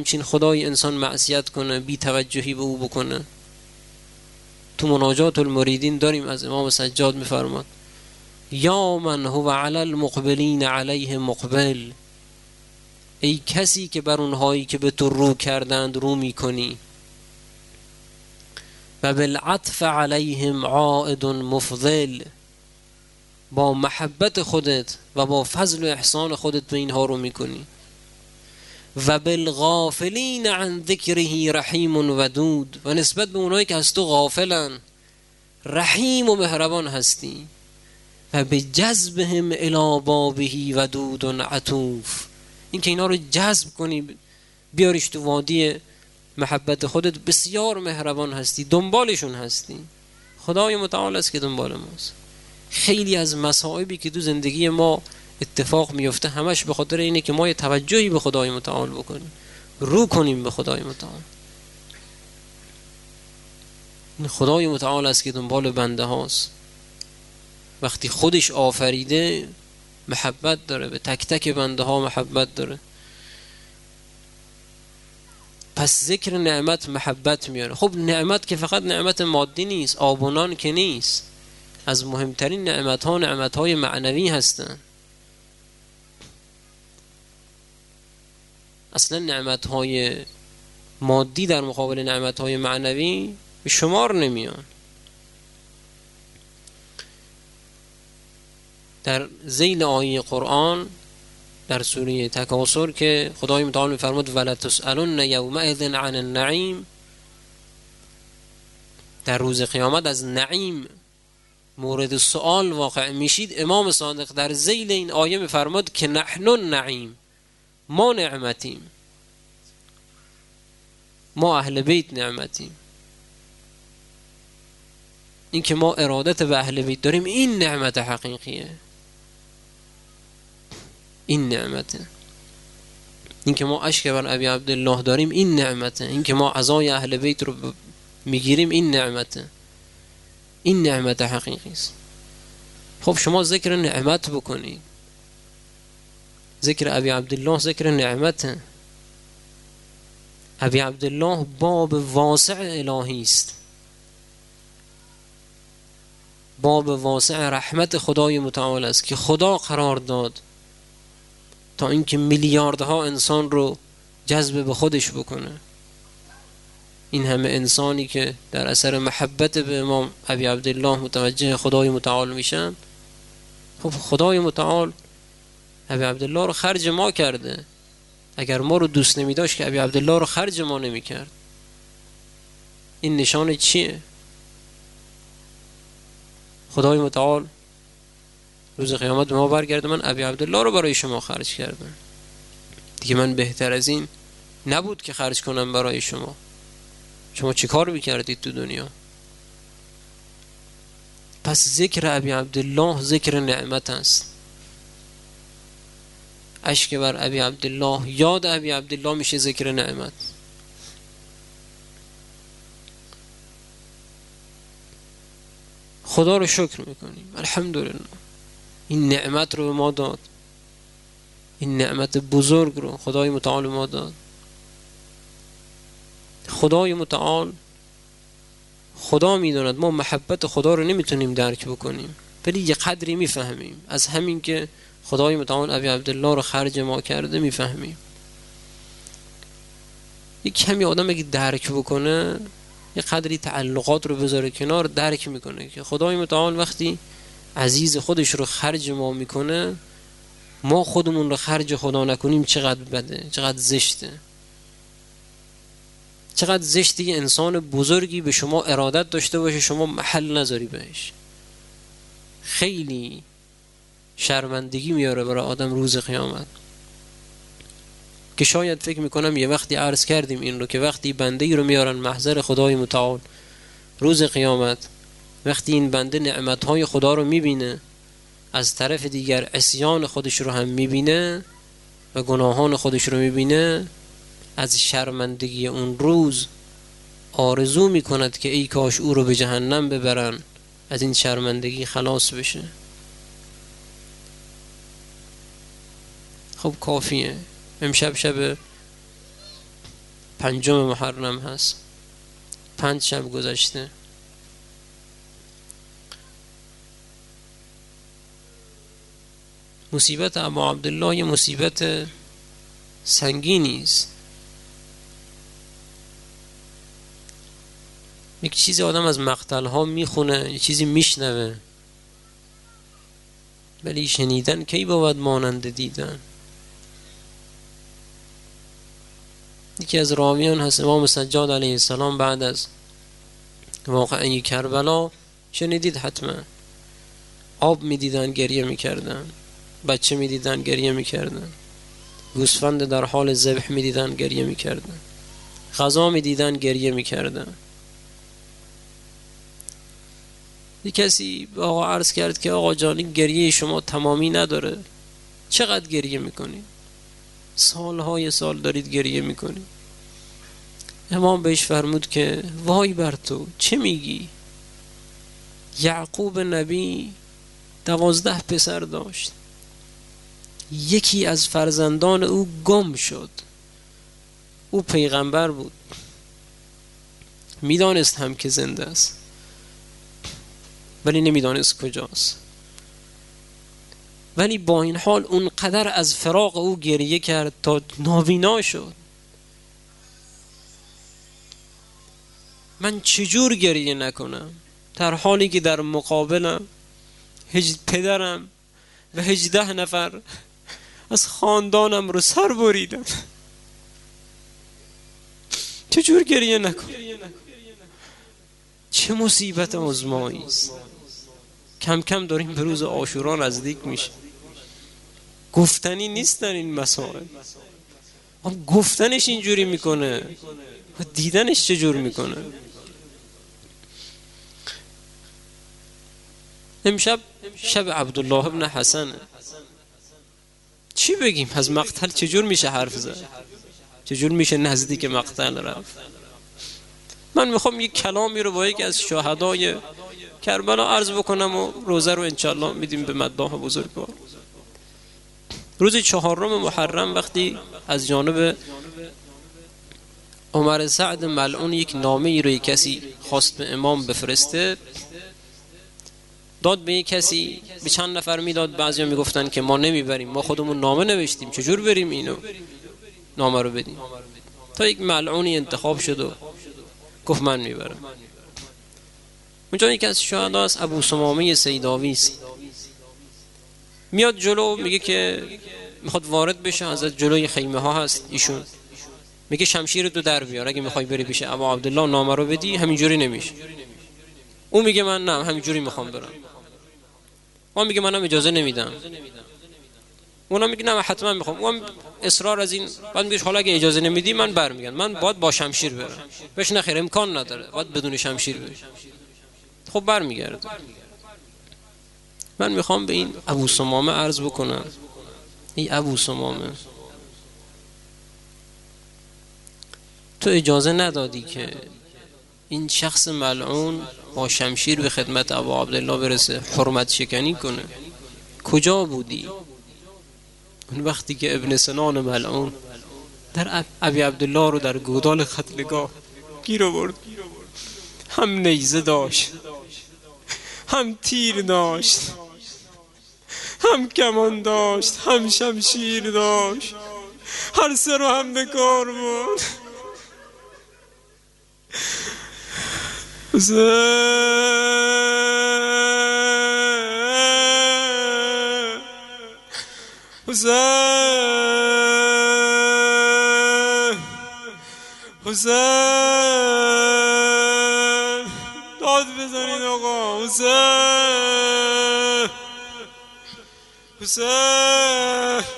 همچین خدای انسان معصیت کنه، بی توجهی به او بکنه. تو مناجات المریدین داریم از امام سجاد میفرماد یا من هو علی المقبلین علیه مقبل، ای کسی که بر اونهایی که به تو رو کردند رو میکنی، و بالعطف علیهم عائد مفضل، با محبت خودت و با فضل و احسان خودت به اینها رو میکنی. و بالغافلین عن ذکره رحیم ودود، و نسبت به اونهایی که از تو غافلن رحیم و مهربان هستی. و به جذبهم الی بابه ودود عطوف، این که اینا رو جذب کنی بیاریش تو وادی محبت خودت، بسیار مهربان هستی، دنبالشون هستی. خدای متعال است که دنبال ماست. خیلی از مصائبی که تو زندگی ما اتفاق میفته همش به خاطر اینه که ما یه توجهی به خدای متعال بکنیم، رو کنیم به خدای متعال. این خدای متعال است که دنبال بنده هاست. وقتی خودش آفریده محبت داره، به تک تک بنده ها محبت داره. پس ذکر نعمت محبت میاره. خب نعمت که فقط نعمت مادی نیست، آب و نان که نیست. از مهمترین نعمت ها نعمت های معنوی هستن. اصلا نعمت های مادی در مقابل نعمت های معنوی به شمار نمیان. در ذیل آیه قرآن در سوره تکاثر که خدای متعال میفرمود ولا تسألن یومئذ عن النعیم، در روز قیامت از نعیم مورد سؤال واقع میشید. امام صادق در ذیل این آیه میفرماد که نحن النعیم، ما نعمتیم، ما اهل بیت نعمتیم. این که ما ارادت به اهل بیت داریم این نعمت حقیقیه، این نعمته. این که ما اشک بر ابی عبدالله داریم این نعمته. این که ما عزای اهل بیت رو میگیریم این نعمته، این نعمت حقیقی است. خب شما ذکر نعمت بکنید. ذکر ابی عبدالله ذکر نعمته. ابی عبدالله باب واسع الهی است، باب واسع رحمت خدای متعال است که خدا قرار داد تا اینکه میلیاردها انسان رو جذب به خودش بکنه. این همه انسانی که در اثر محبت به امام ابی عبدالله متوجه خدای متعال میشن، خب خدای متعال ابی عبدالله رو خرج ما کرده. اگر ما رو دوست نمی داشت که ابی عبدالله رو خرج ما نمی کرد. این نشان چیه؟ خدای متعال روز قیامت به ما برگرده من ابی عبدالله رو برای شما خرج کردم، دیگه من بهتر از این نبود که خرج کنم برای شما. شما چی کار میکردید تو دنیا؟ پس ذکر ابی عبدالله ذکر نعمت است. اشک بر ابی عبدالله، یاد ابی عبدالله میشه ذکر نعمت. خدا رو شکر میکنیم، الحمدلله این نعمت رو به ما داد، این نعمت بزرگ رو خدای متعال ما داد. خدای متعال خدا میداند ما محبت خدا رو نمیتونیم درک بکنیم، ولی یه قدری میفهمیم. از همین که خدای متعال ابی عبدالله رو خرج ما کرده میفهمیم. یک کمی آدم اگه درک بکنه، یه قدری تعلقات رو بذاره کنار، درک میکنه که خدای متعال وقتی عزیز خودش رو خرج ما میکنه، ما خودمون رو خرج خدا نکنیم چقدر بده، چقدر زشته. چقدر زشته یه انسان بزرگی به شما ارادت داشته باشه شما محل نذاری بهش. خیلی شرمندگی میاره برای آدم روز قیامت. که شاید فکر میکنم یه وقتی عرض کردیم این رو که وقتی بنده ای رو میارن محضر خدای متعال روز قیامت، وقتی این بنده نعمتهای خدا رو میبینه، از طرف دیگر عصیان خودش رو هم میبینه و گناهان خودش رو میبینه، از شرمندگی اون روز آرزو میکند که ای کاش او رو به جهنم ببرن، از این شرمندگی خلاص بشه. خب کافیه. امشب شب 5 محرم هست، 5 شب گذشته. مصیبت ابا عبدالله یه مصیبت سنگینی است. یک چیزی آدم از مقتل ها میخونه، یک چیزی میشنوه، ولی شنیدن کی بود مانند دیدن. یکی از راویان هست امام سجاد علیه السلام بعد از واقعه کربلا، شنیدید حتما، آب میدیدن گریه میکردن، بچه میدیدن گریه میکردن، گوسفند در حال ذبح میدیدن گریه میکردن، غذا میدیدن گریه میکردن. یک کسی به آقا عرض کرد که آقا جان این گریه شما تمامی نداره، چقدر گریه میکنید؟ سالهای سال دارید گریه میکنید. امام بهش فرمود که وای بر تو، چه میگی؟ یعقوب نبی 12 پسر داشت، یکی از فرزندان او گم شد. او پیغمبر بود، میدانست هم که زنده است ولی نمیدانست کجاست. ولی با این حال اون قدر از فراق او گریه کرد تا نابینا شد. من چجور گریه نکنم در حالی که در مقابلم پدرم و 18 نفر از خاندانم رو سر بریدم؟ چجور گریه نکنم؟ چه مصیبت عظمایی است. کم کم داریم به روز عاشورا نزدیک میشه. گفتنی نیست در این مسائل. گفتنش اینجوری میکنه و دیدنش چجور میکنه. امشب شب عبدالله ابن حسن، چی بگیم از مقتل؟ چجور میشه حرف زد؟ چجور میشه نزدیک مقتل رفت؟ من میخوام یک کلامی رو با یکی از شهدای کربلا عرض بکنم و روزه رو انشالله میدیم به مداح بزرگوار. روز 4 محرم وقتی از جانب عمر سعد ملعون یک نامه ای رو کسی خواست به امام بفرسته، داد به یک کسی، به چند نفر میداد. بعضیا میگفتن که ما نمیبریم، ما خودمون نامه نوشتیم، چجور بریم اینو نامه رو بدیم؟ تا یک ملعونی انتخاب شد و گفت من میبرم. اونجا یکی از شهدا است، ابو سمامه سیداوی است، میاد جلو، میگه که میخواد وارد بشه، از جلوی خیمه ها هست ایشون، میگه شمشیر تو در بیار، اگه میخوای بری پیش ابا عبدالله نامه رو بدی همینجوری نمیشه. اون میگه من نه، همینجوری میخوام برم. اون میگه منم اجازه نمیدم. اونم میگه نه من حتما میخوام. اون اصرار از این، بعد میگه حالا اگه اجازه نمیدی من برمیگردم، من باید با شمشیر برم. بهش نخیر، امکان نداره، باید بدون شمشیر بری. خب برمیگرد. من میخوام به این ابو سمامه عرض بکنم، ای ابو سمامه، تو اجازه ندادی که این شخص ملعون با شمشیر به خدمت ابا عبدالله برسه، حرمت شکنی کنه. کجا بودی اون وقتی که ابن سنان ملعون در ابی عبدالله رو در گودال قتلگاه گیر آورد؟ هم نیزه داشت، هم تیر داشت، هم کمان داشت، هم شمشیر داشت، هر سه رو هم به کار بود. حسین حسین حسین، داد بزنید آقا، حسین حسین